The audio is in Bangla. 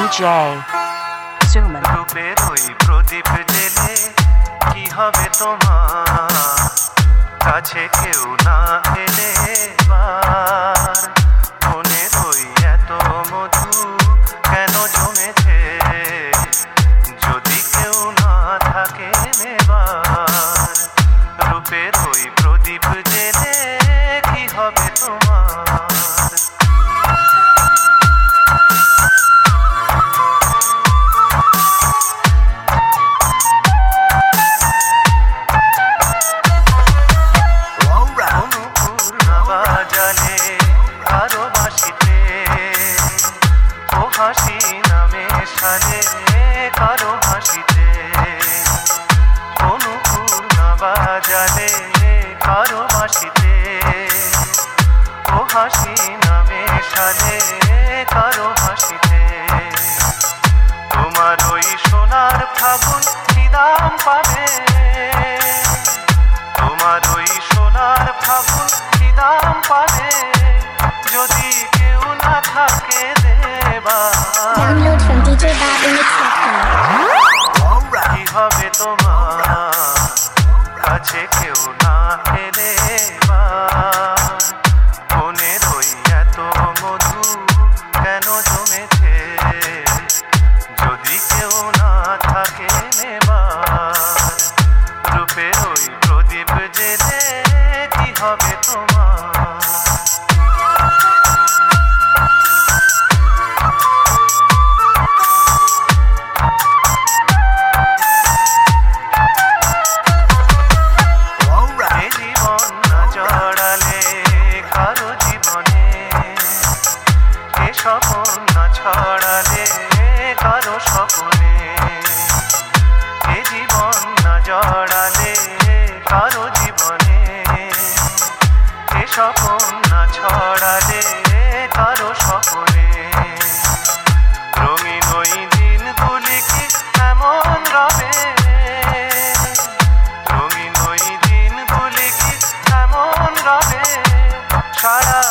DJ Suman রূপের ওই প্রদীপ জেলে কি হবে তোমার কাছে কেউ না এলে বার মনের ওই এত মধু কেন জমেছে যদি কেউ না থাকে নেবার রূপের ওই প্রদীপ জেলে কি হবে তোমার হাসি নামে সাজে কারো হাসিতে অনুকূল না বাজালে কারো হাসিতে ও হাসি নামে সাজে কারো হাসিতে তোমার ওই সোনার ফাগুন কি দাম পাবে তোমার ওই সোনার ফাগুন কি দাম পাবে যদি কেউ না থাকে Download from djbabinix.com কি হবে তোমার কাছে কেউ না এলে মনের ওই এত মধু কেন জমেছে যদি কেউ না থাকে নেবার রূপের ওই প্রদীপ জেলে কি হবে তোমার স্বপন না ছড়ালে কারো স্বপনে এ জীবন না জড়ালে কারো জীবনে এ স্বপন না ছড়ালে কারো স্বপনে রঙিন ওই দিনগুলি কি এমন রবে রঙিন ওই দিনগুলি কি এমন রবে সারা